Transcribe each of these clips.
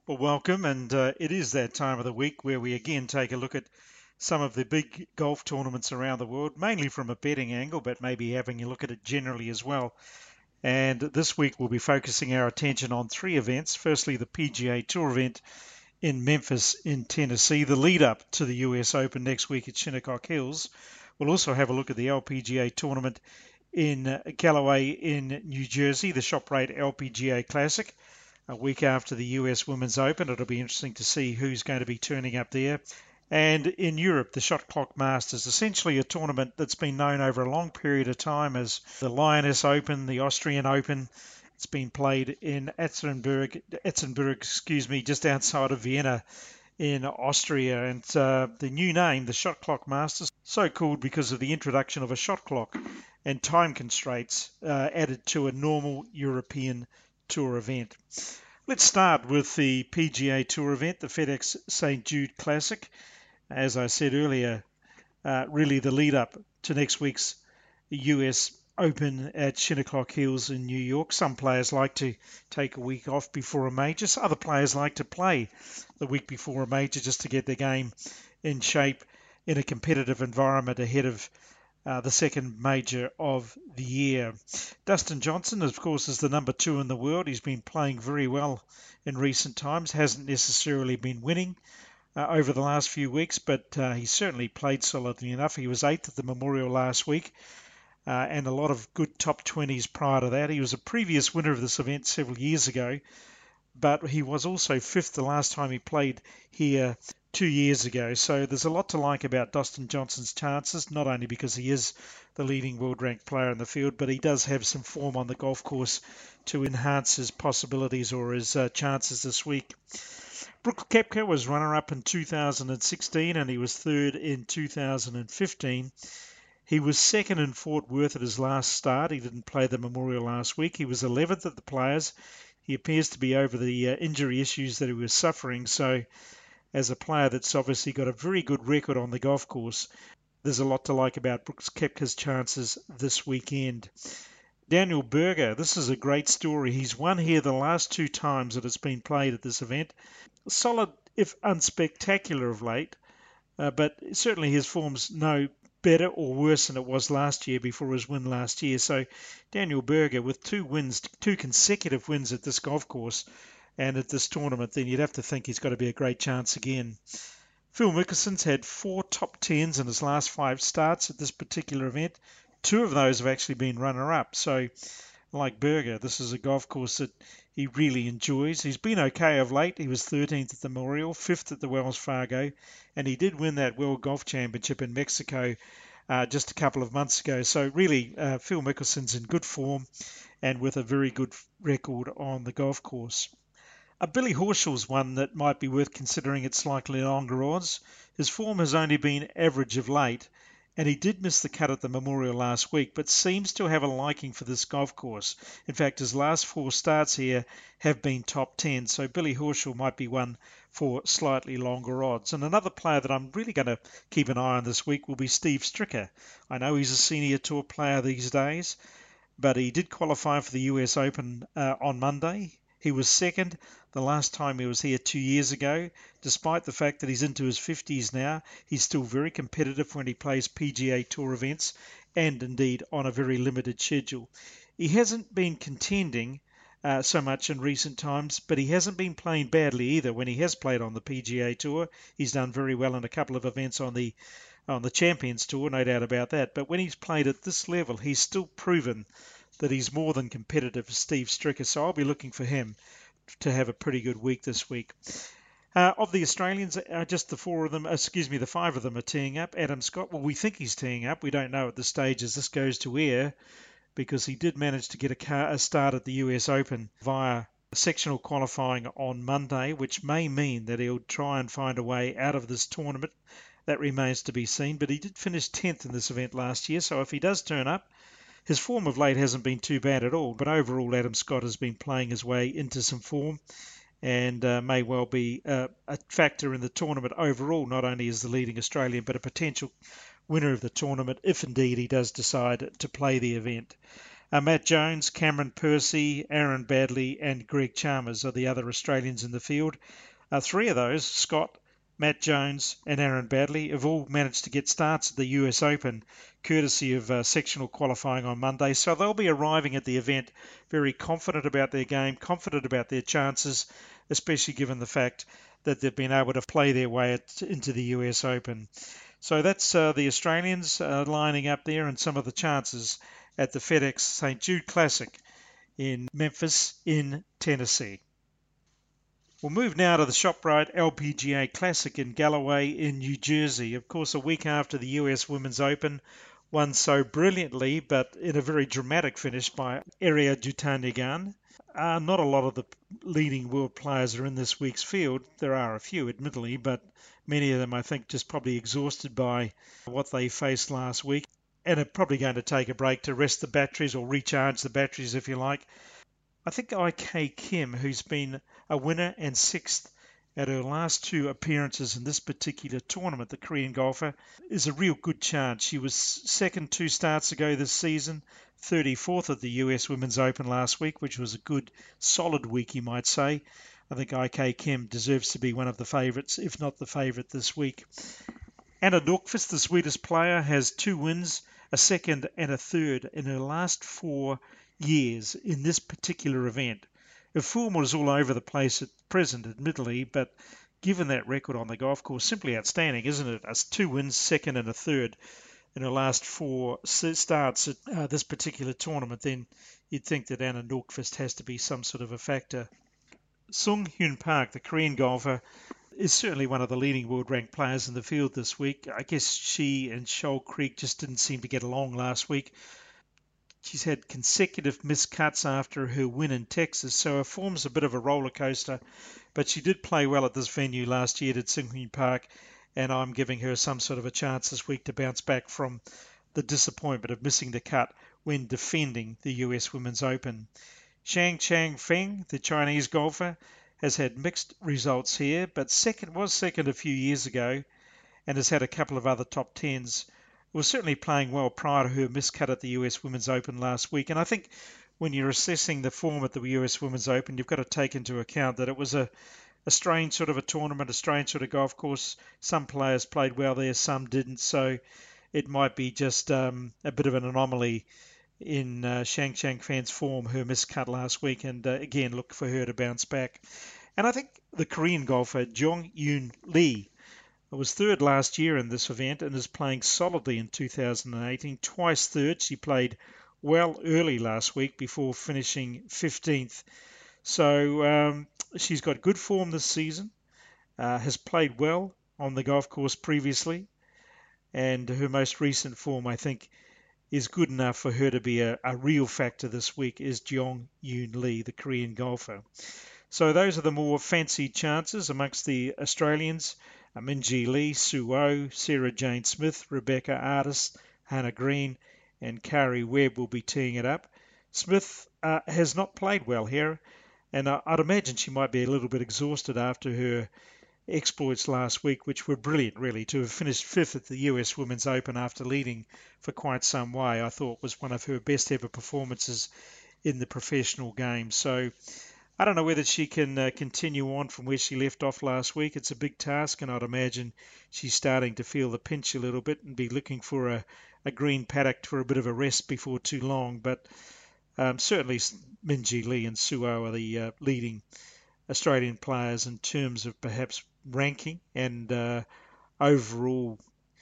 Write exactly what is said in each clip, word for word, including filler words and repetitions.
Well, welcome, and uh, it is that time of the week where we again take a look at some of the big golf tournaments around the world, mainly from a betting angle, but maybe having a look at it generally as well. And this week we'll be focusing our attention on three events. Firstly, the P G A Tour event in Memphis in Tennessee, the lead up to the U S Open next week at Shinnecock Hills. We'll also have a look at the L P G A tournament in Callaway in New Jersey, the ShopRite L P G A Classic, a week after the U S Women's Open. It'll be interesting to see who's going to be turning up there. And in Europe, the Shot Clock Masters, essentially a tournament that's been known over a long period of time as the Lioness Open, the Austrian Open. It's been played in Etzenberg, Etzenberg, excuse me, just outside of Vienna in Austria. And uh, the new name, the Shot Clock Masters, so called because of the introduction of a shot clock and time constraints uh, added to a normal European Tour event. Let's start with the P G A Tour event, the FedEx Saint Jude Classic. As I said earlier, uh, really the lead up to next week's U S Open at Shinnecock Hills in New York. Some players like to take a week off before a major. Some other players like to play the week before a major just to get their game in shape in a competitive environment ahead of Uh, the second major of the year. Dustin Johnson, of course, is the number two in the world. He's been playing very well in recent times, hasn't necessarily been winning uh, over the last few weeks, but uh, he certainly played solidly enough. He was eighth at the Memorial last week uh, and a lot of good top twenties prior to that. He was a previous winner of this event several years ago, but he was also fifth the last time he played here two years ago. So there's a lot to like about Dustin Johnson's chances, not only because he is the leading world-ranked player in the field, but he does have some form on the golf course to enhance his possibilities or his uh, chances this week. Brooks Koepka was runner-up in two thousand sixteen and he was third in two thousand fifteen. He was second in Fort Worth at his last start. He didn't play the Memorial last week. He was eleventh at the Players. He appears to be over the uh, injury issues that he was suffering. So as a player that's obviously got a very good record on the golf course, there's a lot to like about Brooks Koepka's chances this weekend. Daniel Berger, this is a great story. He's won here the last two times that it's been played at this event. Solid, if unspectacular of late, uh, but certainly his form's no better or worse than it was last year before his win last year. So Daniel Berger with two wins, two consecutive wins at this golf course and at this tournament, then you'd have to think he's got to be a great chance again. Phil Mickelson's had four top tens in his last five starts at this particular event. Two of those have actually been runner-up. So like Berger, this is a golf course that he really enjoys. He's been okay of late. He was thirteenth at the Memorial, fifth at the Wells Fargo, and he did win that World Golf Championship in Mexico uh, just a couple of months ago. So really, uh, Phil Mickelson's in good form and with a very good record on the golf course. A Billy Horschel's one that might be worth considering at slightly longer odds. His form has only been average of late, and he did miss the cut at the Memorial last week, but seems to have a liking for this golf course. In fact, his last four starts here have been top ten, so Billy Horschel might be one for slightly longer odds. And another player that I'm really going to keep an eye on this week will be Steve Stricker. I know he's a senior tour player these days, but he did qualify for the U S Open uh, on Monday. He was second the last time he was here two years ago. Despite the fact that he's into his fifties now, he's still very competitive when he plays P G A Tour events and indeed on a very limited schedule. He hasn't been contending uh, so much in recent times, but he hasn't been playing badly either. When he has played on the P G A Tour, he's done very well in a couple of events on the on the Champions Tour, no doubt about that. But when he's played at this level, he's still proven that he's more than competitive for Steve Stricker, so I'll be looking for him to have a pretty good week this week. Uh, of the Australians, uh, just the four of them, excuse me, the five of them are teeing up. Adam Scott, well, we think he's teeing up. We don't know at this stage as this goes to air because he did manage to get a, car, a start at the U S Open via sectional qualifying on Monday, which may mean that he'll try and find a way out of this tournament. That remains to be seen, but he did finish tenth in this event last year, so if he does turn up, his form of late hasn't been too bad at all, but overall Adam Scott has been playing his way into some form and uh, may well be uh, a factor in the tournament overall, not only as the leading Australian, but a potential winner of the tournament if indeed he does decide to play the event. Uh, Matt Jones, Cameron Percy, Aaron Badley, and Greg Chalmers are the other Australians in the field. Uh, three of those, Scott, Matt Jones, and Aaron Badley, have all managed to get starts at the U S Open, courtesy of uh, sectional qualifying on Monday. So they'll be arriving at the event very confident about their game, confident about their chances, especially given the fact that they've been able to play their way at, into the U S Open. So that's uh, the Australians uh, lining up there and some of the chances at the FedEx Saint Jude Classic in Memphis in Tennessee. We'll move now to the ShopRite L P G A Classic in Galloway in New Jersey. Of course, a week after the U S Women's Open, won so brilliantly, but in a very dramatic finish by Ariya Jutanugarn. Uh, not a lot of the leading world players are in this week's field. There are a few, admittedly, but many of them, I think, just probably exhausted by what they faced last week and are probably going to take a break to rest the batteries or recharge the batteries, if you like. I think I K Kim, who's been a winner and sixth at her last two appearances in this particular tournament, the Korean golfer, is a real good chance. She was second two starts ago this season, thirty-fourth at the U S Women's Open last week, which was a good, solid week, you might say. I think I K Kim deserves to be one of the favourites, if not the favourite this week. Anna Nordqvist, the Swedish player, has two wins, a second and a third in her last four years in this particular event. Her form was all over the place at present, admittedly, but given that record on the golf course, simply outstanding, isn't it? As two wins, second and a third in her last four starts at uh, this particular tournament, then you'd think that Anna Nordqvist has to be some sort of a factor. Sung Hyun Park, the Korean golfer, is certainly one of the leading world-ranked players in the field this week. I guess she and Shoal Creek just didn't seem to get along last week. She's had consecutive missed cuts after her win in Texas, so her form's a bit of a roller coaster. But she did play well at this venue last year at Sung Hyun Park, and I'm giving her some sort of a chance this week to bounce back from the disappointment of missing the cut when defending the U S Women's Open. Shang Chang Feng, the Chinese golfer, has had mixed results here, but second was second a few years ago and has had a couple of other top tens. Was certainly playing well prior to her miscut at the U S Women's Open last week. And I think when you're assessing the form at the U S Women's Open, you've got to take into account that it was a, a strange sort of a tournament, a strange sort of golf course. Some players played well there, some didn't. So it might be just um, a bit of an anomaly in uh, Shang Chang Feng's form, her miscut last week, and uh, again, look for her to bounce back. And I think the Korean golfer Jong Yoon Lee was third last year in this event and is playing solidly in two thousand eighteen, twice third. She played well early last week before finishing fifteenth. So um, she's got good form this season, uh, has played well on the golf course previously, and her most recent form, I think, is good enough for her to be a, a real factor this week, is Jong Yoon Lee, the Korean golfer. So those are the more fancied chances amongst the Australians. Minjee Lee, Sue Oh, Sarah Jane Smith, Rebecca Artis, Hannah Green, and Kari Webb will be teeing it up. Smith uh, has not played well here, and uh, I'd imagine she might be a little bit exhausted after her exploits last week, which were brilliant, really. To have finished fifth at the U S Women's Open after leading for quite some way, I thought was one of her best ever performances in the professional game. So I don't know whether she can uh, continue on from where she left off last week. It's a big task, and I'd imagine she's starting to feel the pinch a little bit and be looking for a, a green paddock for a bit of a rest before too long. But um, certainly Minjee Lee and Sue Oh are the uh, leading Australian players in terms of perhaps ranking and uh, overall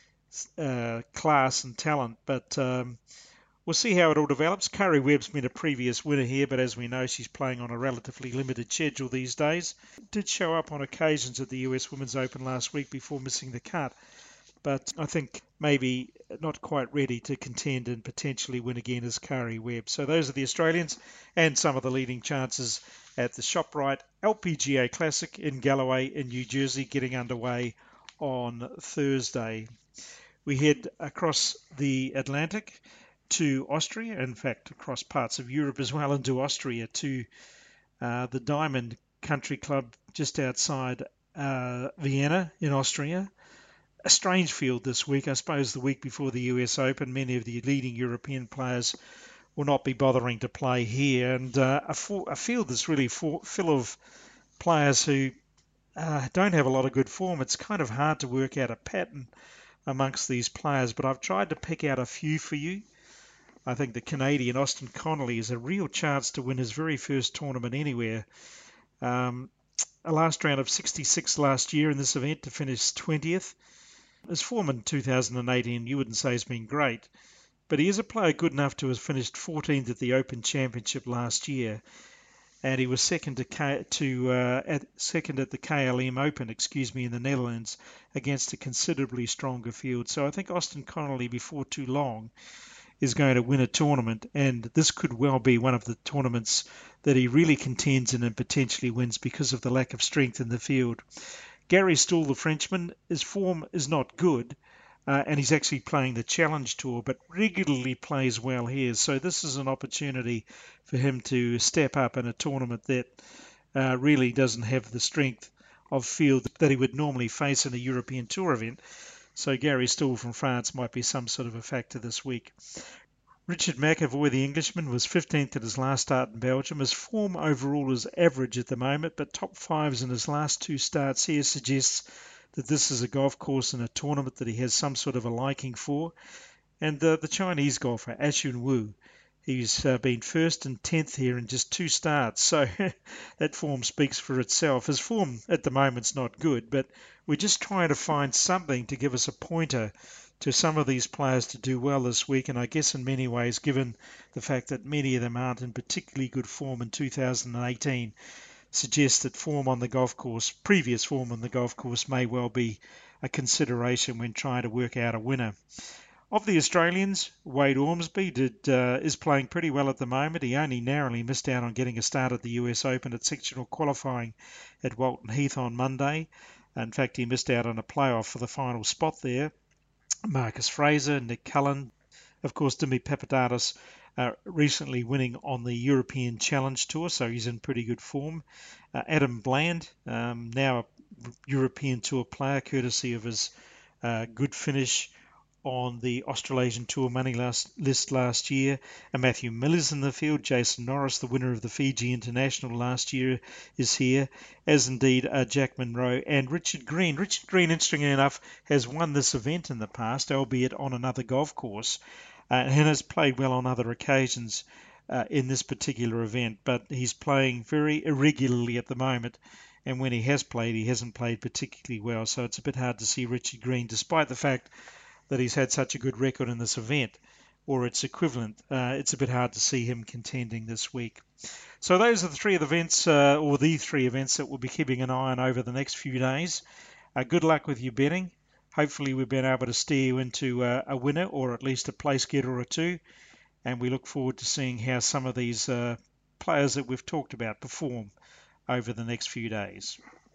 uh, class and talent. But um, we'll see how it all develops. Kari Webb's been a previous winner here, but as we know, she's playing on a relatively limited schedule these days. Did show up on occasions at the U S Women's Open last week before missing the cut, but I think maybe not quite ready to contend and potentially win again as Kari Webb. So those are the Australians and some of the leading chances at the ShopRite L P G A Classic in Galloway in New Jersey, getting underway on Thursday. We head across the Atlantic to Austria, in fact across parts of Europe as well, into Austria to uh, the Diamond Country Club just outside uh, Vienna in Austria. A strange field this week. I suppose the week before the U S Open, many of the leading European players will not be bothering to play here. And uh, a, for, a field that's really for, full of players who uh, don't have a lot of good form. It's kind of hard to work out a pattern amongst these players, but I've tried to pick out a few for you. I think the Canadian Austin Connolly is a real chance to win his very first tournament anywhere. Um, a last round of sixty-six last year in this event to finish twentieth. His form in two thousand eighteen you wouldn't say has been great, but he is a player good enough to have finished fourteenth at the Open Championship last year, and he was second to K, to uh, at second at the K L M Open, excuse me, in the Netherlands against a considerably stronger field. So I think Austin Connolly, before too long, is going to win a tournament, and this could well be one of the tournaments that he really contends in and potentially wins because of the lack of strength in the field. Gary Stool, the Frenchman, his form is not good, uh, and he's actually playing the Challenge Tour, but regularly plays well here. So this is an opportunity for him to step up in a tournament that uh, really doesn't have the strength of field that he would normally face in a European Tour event. So Gary Stool from France might be some sort of a factor this week. Richard McEvoy, the Englishman, was fifteenth at his last start in Belgium. His form overall is average at the moment, but top fives in his last two starts here suggests that this is a golf course and a tournament that he has some sort of a liking for. And uh, the Chinese golfer, Ashun Wu, he's uh, been first and tenth here in just two starts, so that form speaks for itself. His form at the moment's not good, but we're just trying to find something to give us a pointer to some of these players to do well this week, and I guess in many ways, given the fact that many of them aren't in particularly good form in two thousand eighteen, suggests that form on the golf course, previous form on the golf course, may well be a consideration when trying to work out a winner. Of the Australians, Wade Ormsby did, uh, is playing pretty well at the moment. He only narrowly missed out on getting a start at the U S Open at sectional qualifying at Walton Heath on Monday. In fact, he missed out on a playoff for the final spot there. Marcus Fraser, Nick Cullen, of course, Dimi Papadakis uh, recently winning on the European Challenge Tour, so he's in pretty good form. Uh, Adam Bland, um, now a European Tour player, courtesy of his uh, good finish on the Australasian Tour money last, list last year. And Matthew Miller's in the field. Jason Norris, the winner of the Fiji International last year, is here, as indeed uh, Jack Monroe and Richard Green. Richard Green, interestingly enough, has won this event in the past, albeit on another golf course, uh, and has played well on other occasions uh, in this particular event, but he's playing very irregularly at the moment. And when he has played, he hasn't played particularly well. So it's a bit hard to see Richard Green, despite the fact that he's had such a good record in this event, or its equivalent. Uh, it's a bit hard to see him contending this week. So those are the three events, uh, or the three events that we'll be keeping an eye on over the next few days. Uh, good luck with your betting. Hopefully we've been able to steer you into uh, a winner, or at least a place getter or two. And we look forward to seeing how some of these uh, players that we've talked about perform over the next few days.